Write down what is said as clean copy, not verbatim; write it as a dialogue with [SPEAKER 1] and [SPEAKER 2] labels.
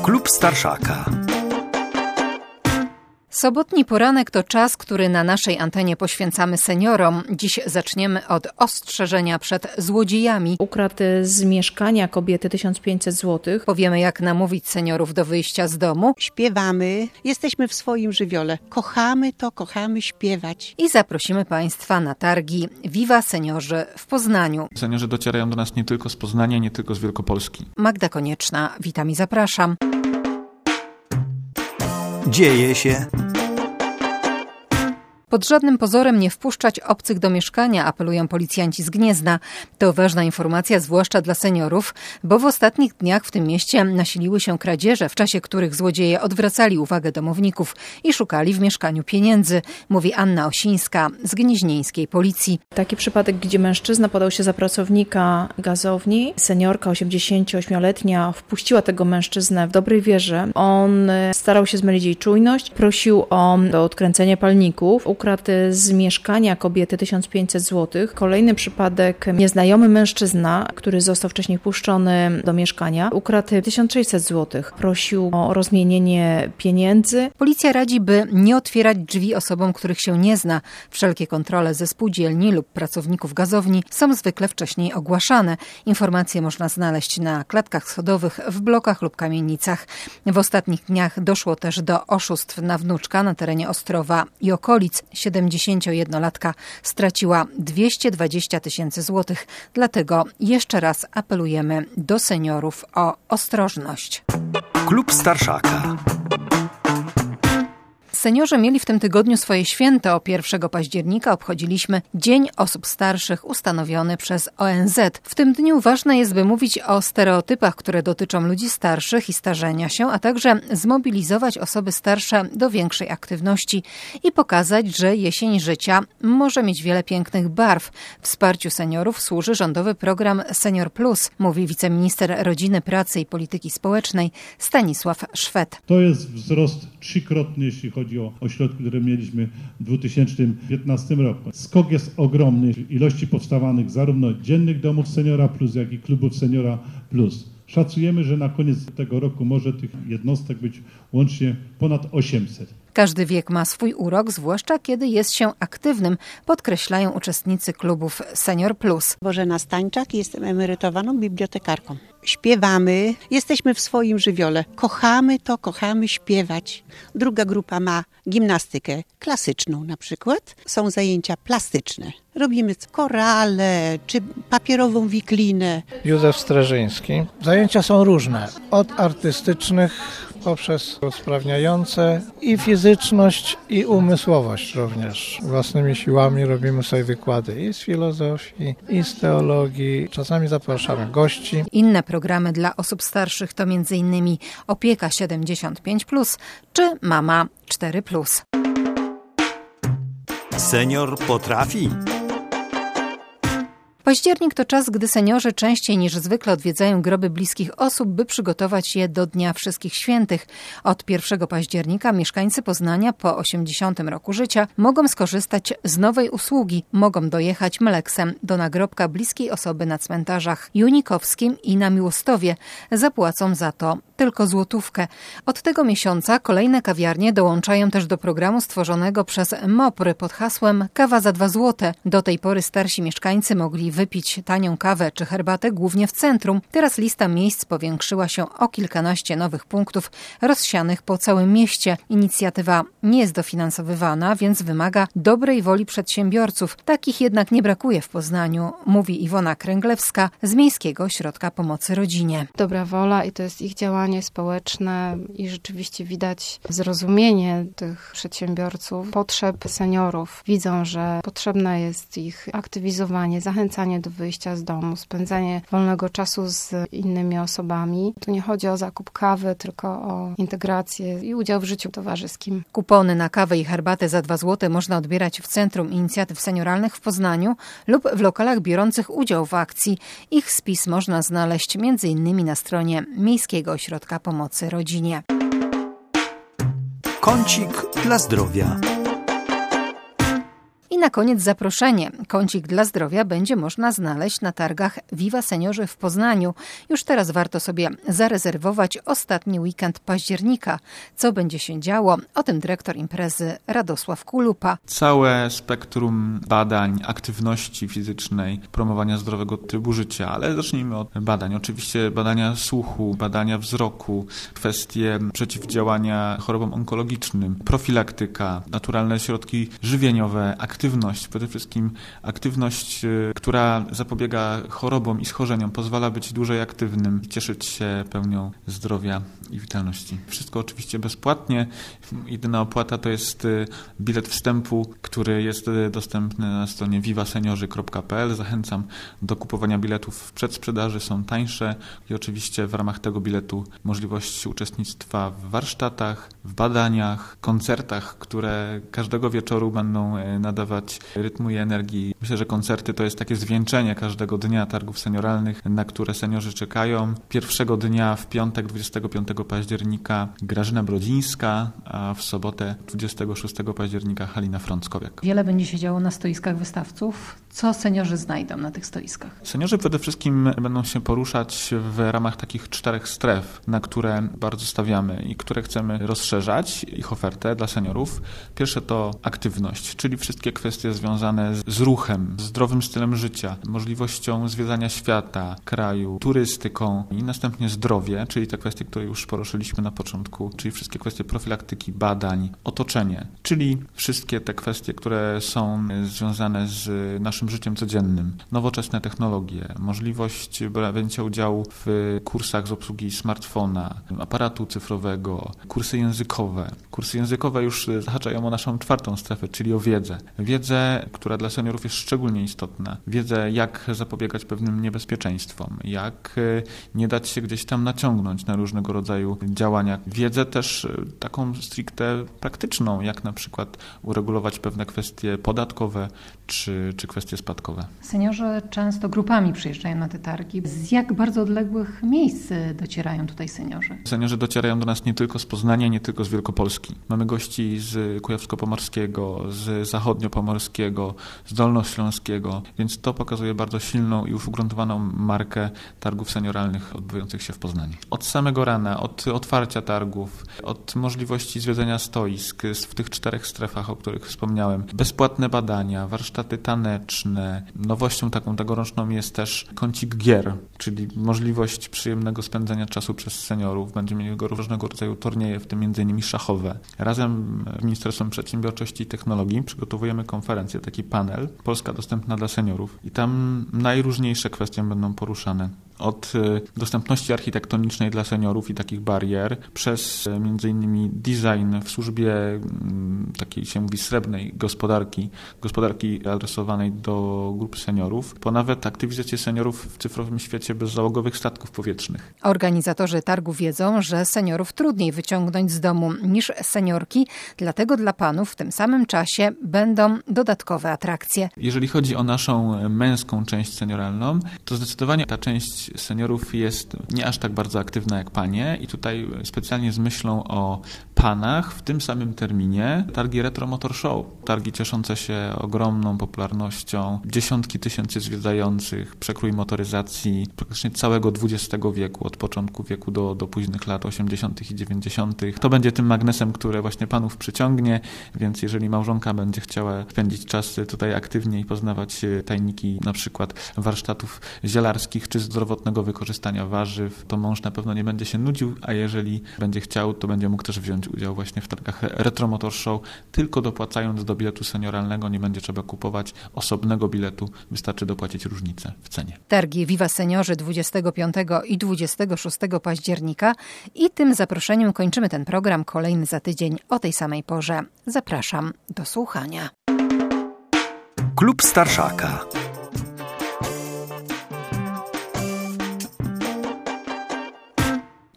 [SPEAKER 1] Klub Starszaka.
[SPEAKER 2] Sobotni poranek to czas, który na naszej antenie poświęcamy seniorom. Dziś zaczniemy od ostrzeżenia przed złodziejami.
[SPEAKER 3] Ukradł z mieszkania kobiety 1500 zł.
[SPEAKER 2] Powiemy, jak namówić seniorów do wyjścia z domu.
[SPEAKER 4] Śpiewamy, jesteśmy w swoim żywiole. Kochamy śpiewać.
[SPEAKER 2] I zaprosimy Państwa na targi Viva Seniorzy w Poznaniu.
[SPEAKER 5] Seniorzy docierają do nas nie tylko z Poznania, nie tylko z Wielkopolski.
[SPEAKER 2] Magda Konieczna, witam i zapraszam.
[SPEAKER 1] Dzieje się.
[SPEAKER 2] Pod żadnym pozorem nie wpuszczać obcych do mieszkania, apelują policjanci z Gniezna. To ważna informacja, zwłaszcza dla seniorów, bo w ostatnich dniach w tym mieście nasiliły się kradzieże, w czasie których złodzieje odwracali uwagę domowników i szukali w mieszkaniu pieniędzy, mówi Anna Osińska z gnieźnieńskiej policji.
[SPEAKER 3] Taki przypadek, gdzie mężczyzna podał się za pracownika gazowni. Seniorka 88-letnia wpuściła tego mężczyznę w dobrej wierze. On starał się zmylić jej czujność, prosił o odkręcenie palników. Ukradł z mieszkania kobiety 1500 zł. Kolejny przypadek, nieznajomy mężczyzna, który został wcześniej wpuszczony do mieszkania, ukradł 1600 zł. Prosił o rozmienienie pieniędzy.
[SPEAKER 2] Policja radzi, by nie otwierać drzwi osobom, których się nie zna. Wszelkie kontrole ze spółdzielni lub pracowników gazowni są zwykle wcześniej ogłaszane. Informacje można znaleźć na klatkach schodowych, w blokach lub kamienicach. W ostatnich dniach doszło też do oszustw na wnuczka na terenie Ostrowa i okolic. 71-latka straciła 220 000 złotych. Dlatego jeszcze raz apelujemy do seniorów o ostrożność.
[SPEAKER 1] Klub Starszaka.
[SPEAKER 2] Seniorzy mieli w tym tygodniu swoje święto. 1 października obchodziliśmy Dzień Osób Starszych ustanowiony przez ONZ. W tym dniu ważne jest, by mówić o stereotypach, które dotyczą ludzi starszych i starzenia się, a także zmobilizować osoby starsze do większej aktywności i pokazać, że jesień życia może mieć wiele pięknych barw. Wsparciu seniorów służy rządowy program Senior Plus, mówi wiceminister Rodziny, Pracy i Polityki Społecznej Stanisław Szwed.
[SPEAKER 6] To jest wzrost trzykrotny, jeśli chodzi o ośrodki, które mieliśmy w 2015 roku. Skok jest ogromny ilości powstawanych zarówno dziennych domów seniora plus, jak i klubów seniora plus. Szacujemy, że na koniec tego roku może tych jednostek być łącznie ponad 800.
[SPEAKER 2] Każdy wiek ma swój urok, zwłaszcza kiedy jest się aktywnym, podkreślają uczestnicy klubów Senior Plus.
[SPEAKER 4] Bożena Stańczak, jestem emerytowaną bibliotekarką. Śpiewamy, jesteśmy w swoim żywiole. Kochamy śpiewać. Druga grupa ma gimnastykę klasyczną na przykład. Są zajęcia plastyczne. Robimy korale czy papierową wiklinę.
[SPEAKER 7] Józef Strażyński. Zajęcia są różne. Od artystycznych poprzez usprawniające i fizyczność, i umysłowość również. Własnymi siłami robimy sobie wykłady i z filozofii, i z teologii. Czasami zapraszamy gości.
[SPEAKER 2] Inne programy dla osób starszych to m.in. Opieka 75+, czy Mama 4+.
[SPEAKER 1] Senior potrafi.
[SPEAKER 2] Październik to czas, gdy seniorzy częściej niż zwykle odwiedzają groby bliskich osób, by przygotować je do Dnia Wszystkich Świętych. Od 1 października mieszkańcy Poznania po 80 roku życia mogą skorzystać z nowej usługi. Mogą dojechać mleksem do nagrobka bliskiej osoby na cmentarzach Junikowskim i na Miłostowie. Zapłacą za to tylko złotówkę. Od tego miesiąca kolejne kawiarnie dołączają też do programu stworzonego przez MOPR pod hasłem Kawa za 2 złote. Do tej pory starsi mieszkańcy mogli wypić tanią kawę czy herbatę głównie w centrum. Teraz lista miejsc powiększyła się o kilkanaście nowych punktów rozsianych po całym mieście. Inicjatywa nie jest dofinansowywana, więc wymaga dobrej woli przedsiębiorców. Takich jednak nie brakuje w Poznaniu, mówi Iwona Kręglewska z Miejskiego Ośrodka Pomocy Rodzinie.
[SPEAKER 8] Dobra wola i to jest ich działanie społeczne i rzeczywiście widać zrozumienie tych przedsiębiorców, potrzeb seniorów. Widzą, że potrzebne jest ich aktywizowanie, zachęcanie do wyjścia z domu, spędzanie wolnego czasu z innymi osobami. Tu nie chodzi o zakup kawy, tylko o integrację i udział w życiu towarzyskim.
[SPEAKER 2] Kupony na kawę i herbatę za 2 zł można odbierać w Centrum Inicjatyw Senioralnych w Poznaniu lub w lokalach biorących udział w akcji. Ich spis można znaleźć m.in. na stronie Miejskiego Ośrodka Pomocy Rodzinie.
[SPEAKER 1] Kącik dla zdrowia.
[SPEAKER 2] I na koniec zaproszenie. Kącik dla zdrowia będzie można znaleźć na targach Viva Seniorzy w Poznaniu. Już teraz warto sobie zarezerwować ostatni weekend października. Co będzie się działo? O tym dyrektor imprezy Radosław Kulupa.
[SPEAKER 5] Całe spektrum badań, aktywności fizycznej, promowania zdrowego trybu życia, ale zacznijmy od badań. Oczywiście badania słuchu, badania wzroku, kwestie przeciwdziałania chorobom onkologicznym, profilaktyka, naturalne środki żywieniowe, aktywność, przede wszystkim aktywność, która zapobiega chorobom i schorzeniom, pozwala być dłużej aktywnym i cieszyć się pełnią zdrowia i witalności. Wszystko oczywiście bezpłatnie. Jedyna opłata to jest bilet wstępu, który jest dostępny na stronie vivaseniorzy.pl. Zachęcam do kupowania biletów w przedsprzedaży, są tańsze i oczywiście w ramach tego biletu możliwość uczestnictwa w warsztatach, w badaniach, koncertach, które każdego wieczoru będą nadawać rytmu i energii. Myślę, że koncerty to jest takie zwieńczenie każdego dnia targów senioralnych, na które seniorzy czekają. Pierwszego dnia w piątek 25 października Grażyna Brodzińska, a w sobotę 26 października Halina Frąckowiak.
[SPEAKER 2] Wiele będzie się działo na stoiskach wystawców. Co seniorzy znajdą na tych stoiskach?
[SPEAKER 5] Seniorzy przede wszystkim będą się poruszać w ramach takich 4 stref, na które bardzo stawiamy i które chcemy rozszerzać ich ofertę dla seniorów. Pierwsze to aktywność, czyli wszystkie kwestie związane z ruchem, zdrowym stylem życia, możliwością zwiedzania świata, kraju, turystyką i następnie zdrowie, czyli te kwestie, które już poruszyliśmy na początku, czyli wszystkie kwestie profilaktyki, badań, otoczenie, czyli wszystkie te kwestie, które są związane z naszym życiem codziennym, nowoczesne technologie, możliwość wzięcia udziału w kursach z obsługi smartfona, aparatu cyfrowego, kursy językowe. Kursy językowe już zahaczają o naszą 4. strefę, czyli o wiedzę. Wiedzę, która dla seniorów jest szczególnie istotna. Wiedzę, jak zapobiegać pewnym niebezpieczeństwom, jak nie dać się gdzieś tam naciągnąć na różnego rodzaju działania. Wiedzę też taką stricte praktyczną, jak na przykład uregulować pewne kwestie podatkowe czy kwestie spadkowe.
[SPEAKER 2] Seniorzy często grupami przyjeżdżają na te targi. Z jak bardzo odległych miejsc docierają tutaj seniorzy?
[SPEAKER 5] Seniorzy docierają do nas nie tylko z Poznania, nie tylko z Wielkopolski. Mamy gości z Kujawsko-Pomorskiego, z Zachodnio-Pomorskiego, z Dolnośląskiego, więc to pokazuje bardzo silną i już ugruntowaną markę targów senioralnych odbywających się w Poznaniu. Od samego rana, od otwarcia targów, od możliwości zwiedzenia stoisk w tych 4 strefach, o których wspomniałem, bezpłatne badania, warsztaty taneczne. Nowością taką tegoroczną jest też kącik gier, czyli możliwość przyjemnego spędzania czasu przez seniorów. Będziemy mieli różnego rodzaju turnieje, w tym m.in. szachowe. Razem z Ministerstwem Przedsiębiorczości i Technologii przygotowujemy konferencję, taki panel Polska dostępna dla seniorów i tam najróżniejsze kwestie będą poruszane. Od dostępności architektonicznej dla seniorów i takich barier, przez m.in. design w służbie takiej się mówi srebrnej gospodarki adresowanej do grup seniorów, po nawet aktywizację seniorów w cyfrowym świecie bezzałogowych statków powietrznych.
[SPEAKER 2] Organizatorzy targu wiedzą, że seniorów trudniej wyciągnąć z domu niż seniorki, dlatego dla panów w tym samym czasie będą dodatkowe atrakcje.
[SPEAKER 5] Jeżeli chodzi o naszą męską część senioralną, to zdecydowanie ta część seniorów jest nie aż tak bardzo aktywna jak panie i tutaj specjalnie z myślą o panach w tym samym terminie targi Retro Motor Show. Targi cieszące się ogromną popularnością, dziesiątki tysięcy zwiedzających, przekrój motoryzacji praktycznie całego XX wieku, od początku wieku do późnych lat 80. i 90. To będzie tym magnesem, które właśnie panów przyciągnie, więc jeżeli małżonka będzie chciała spędzić czas tutaj aktywnie i poznawać tajniki na przykład warsztatów zielarskich czy zdrowotnego wykorzystania warzyw, to mąż na pewno nie będzie się nudził, a jeżeli będzie chciał, to będzie mógł też wziąć udział właśnie w targach Retro Motor Show, tylko dopłacając do biletu senioralnego, nie będzie trzeba kupować osobnego biletu, wystarczy dopłacić różnicę w cenie.
[SPEAKER 2] Targi Viva Seniorzy 25 i 26 października i tym zaproszeniem kończymy ten program, kolejny za tydzień o tej samej porze. Zapraszam do słuchania.
[SPEAKER 1] Klub Starszaka.